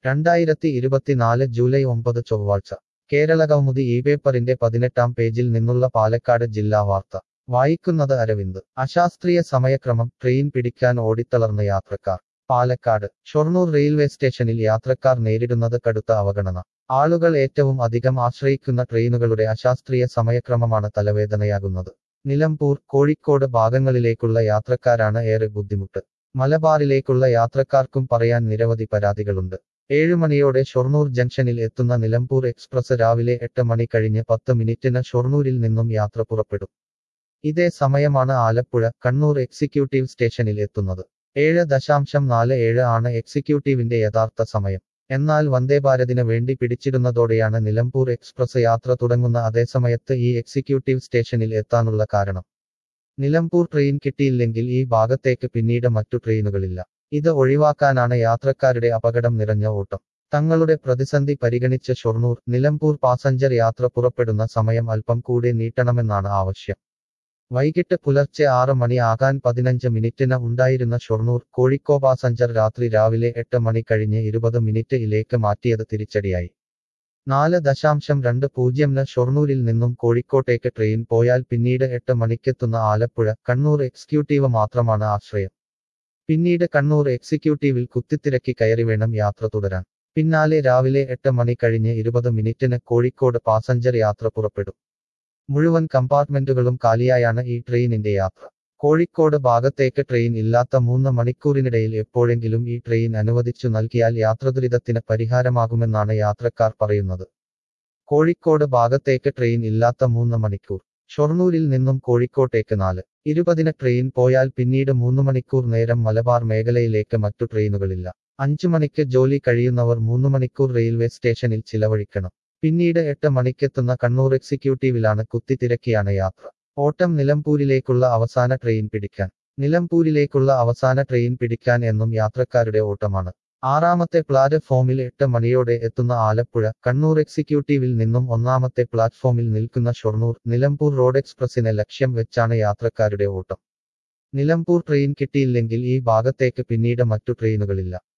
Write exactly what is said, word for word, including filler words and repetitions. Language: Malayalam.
രണ്ടായിരത്തി ഇരുപത്തിനാല് ജൂലൈ ഒമ്പത് ചൊവ്വാഴ്ച കേരളകൗമുദി ഈ പേപ്പറിന്റെ പതിനെട്ടാം പേജിൽ നിന്നുള്ള പാലക്കാട് ജില്ലാ വാർത്ത വായിക്കുന്നത് അരവിന്ദ് അശാസ്ത്രീയ സമയക്രമം ട്രെയിൻ പിടിക്കാൻ ഓടിത്തളർന്ന യാത്രക്കാർ പാലക്കാട് ഷൊർണൂർ റെയിൽവേ സ്റ്റേഷനിൽ യാത്രക്കാർ നേരിടുന്നത് കടുത്ത അവഗണന ആളുകൾ ഏറ്റവും അധികം ആശ്രയിക്കുന്ന ട്രെയിനുകളുടെ അശാസ്ത്രീയ സമയക്രമമാണ് തലവേദനയാകുന്നത് നിലമ്പൂർ കോഴിക്കോട് ഭാഗങ്ങളിലേക്കുള്ള യാത്രക്കാരാണ് ഏറെ ബുദ്ധിമുട്ട് മലബാറിലേക്കുള്ള യാത്രക്കാർക്കും പറയാൻ നിരവധി പരാതികളുണ്ട് ഏഴുമണിയോടെ ഷൊർണൂർ ജംഗ്ഷനിൽ എത്തുന്ന നിലമ്പൂർ എക്സ്പ്രസ് രാവിലെ എട്ട് മണി കഴിഞ്ഞ് പത്ത് മിനിറ്റിന് ഷൊർണൂരിൽ നിന്നും യാത്ര പുറപ്പെടും ഇതേ സമയമാണ് ആലപ്പുഴ കണ്ണൂർ എക്സിക്യൂട്ടീവ് സ്റ്റേഷനിൽ എത്തുന്നത് ഏഴ് ദശാംശം നാല് ഏഴ് ആണ് എക്സിക്യൂട്ടീവിന്റെ യഥാർത്ഥ സമയം എന്നാൽ വന്ദേഭാരതിന് വേണ്ടി പിടിച്ചിടുന്നതോടെയാണ് നിലമ്പൂർ എക്സ്പ്രസ് യാത്ര തുടങ്ങുന്ന അതേസമയത്ത് ഈ എക്സിക്യൂട്ടീവ് സ്റ്റേഷനിൽ എത്താനുള്ള കാരണം നിലമ്പൂർ ട്രെയിൻ കിട്ടിയില്ലെങ്കിൽ ഈ ഭാഗത്തേക്ക് പിന്നീട് മറ്റു ട്രെയിനുകളില്ല ഇത് ഒഴിവാക്കാനാണ് യാത്രക്കാരുടെ അപകടം നിറഞ്ഞ ഓട്ടം തങ്ങളുടെ പ്രതിസന്ധി പരിഗണിച്ച് ഷൊർണൂർ നിലമ്പൂർ പാസഞ്ചർ യാത്ര പുറപ്പെടുന്ന സമയം അല്പം കൂടെ നീട്ടണമെന്നാണ് ആവശ്യം വൈകിട്ട് പുലർച്ചെ ആറ് മണി ആകാൻ പതിനഞ്ച് മിനിറ്റിന് ഉണ്ടായിരുന്ന ഷൊർണൂർ കോഴിക്കോ പാസഞ്ചർ രാത്രി രാവിലെ എട്ട് മണി കഴിഞ്ഞ് ഇരുപത് മിനിറ്റ് ഇലേക്ക് മാറ്റിയത് തിരിച്ചടിയായി നാല് ദശാംശം രണ്ട് പൂജ്യംന് ഷൊർണൂരിൽ നിന്നും കോഴിക്കോട്ടേക്ക് ട്രെയിൻ പോയാൽ പിന്നീട് എട്ട് മണിക്കെത്തുന്ന ആലപ്പുഴ കണ്ണൂർ എക്സിക്യൂട്ടീവ് മാത്രമാണ് ആശ്രയം പിന്നീട് കണ്ണൂർ എക്സിക്യൂട്ടീവിൽ കുത്തിത്തിരക്കി കയറി വേണം യാത്ര തുടരാൻ പിന്നാലെ രാവിലെ എട്ട് മണി കഴിഞ്ഞ് ഇരുപത് മിനിറ്റിന് കോഴിക്കോട് പാസഞ്ചർ യാത്ര പുറപ്പെടും മുഴുവൻ കമ്പാർട്ട്മെന്റുകളും കാലിയായാണ് ഈ ട്രെയിനിന്റെ യാത്ര കോഴിക്കോട് ഭാഗത്തേക്ക് ട്രെയിൻ ഇല്ലാത്ത മൂന്ന് മണിക്കൂറിനിടയിൽ എപ്പോഴെങ്കിലും ഈ ട്രെയിൻ അനുവദിച്ചു നൽകിയാൽ യാത്രാദുരിതത്തിന് പരിഹാരമാകുമെന്നാണ് യാത്രക്കാർ പറയുന്നത് കോഴിക്കോട് ഭാഗത്തേക്ക് ട്രെയിൻ ഇല്ലാത്ത മൂന്ന് മണിക്കൂർ ഷൊർണൂരിൽ നിന്നും കോഴിക്കോട്ടേക്ക് നാല് ഇരുപതിന് ട്രെയിൻ പോയാൽ പിന്നീട് മൂന്ന് മണിക്കൂർ നേരം മലബാർ മേഖലയിലേക്ക് മറ്റു ട്രെയിനുകളില്ല അഞ്ചു മണിക്ക് ജോലി കഴിയുന്നവർ മൂന്ന് മണിക്കൂർ റെയിൽവേ സ്റ്റേഷനിൽ ചിലവഴിക്കണം പിന്നീട് എട്ട് മണിക്കെത്തുന്ന കണ്ണൂർ എക്സിക്യൂട്ടീവിലാണ് കുത്തിത്തിരക്കിയാണ് യാത്ര ഓട്ടം നിലമ്പൂരിലേക്കുള്ള അവസാന ട്രെയിൻ പിടിക്കാൻ നിലമ്പൂരിലേക്കുള്ള അവസാന ട്രെയിൻ പിടിക്കാൻ എന്നും യാത്രക്കാരുടെ ഓട്ടമാണ് ആറാമത്തെ പ്ലാറ്റ്ഫോമിൽ എട്ട് മണിയോടെ എത്തുന്ന ആലപ്പുഴ കണ്ണൂർ എക്സിക്യൂട്ടീവിൽ നിന്നും ഒന്നാമത്തെ പ്ലാറ്റ്ഫോമിൽ നിൽക്കുന്ന ഷൊർണൂർ നിലമ്പൂർ റോഡ് എക്സ്പ്രസിനെ ലക്ഷ്യം വെച്ചാണ് യാത്രക്കാരുടെ ഓട്ടം നിലമ്പൂർ ട്രെയിൻ കിട്ടിയില്ലെങ്കിൽ ഈ ഭാഗത്തേക്ക് പിന്നീട് മറ്റു ട്രെയിനുകളില്ല